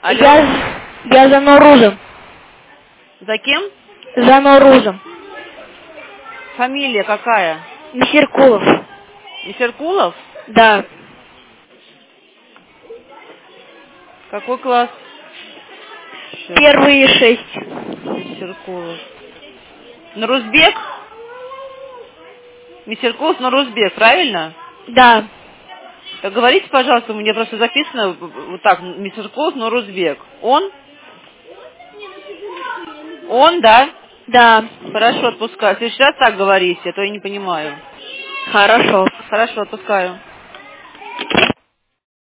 Алло. Я за Норузом. За кем? За Норузом. Фамилия какая? Месеркулов. Месеркулов? Да. Какой класс? Первые 6. Месеркулов. Нурузбек? Месеркулов Нурузбек, правильно? Да. Так говорите, пожалуйста, у меня просто записано вот так, Месеркулов Нурузбек. Он? Он, да? Да. Хорошо, отпускаю. В следующий раз так говорите, а то я не понимаю. Хорошо. Хорошо, отпускаю.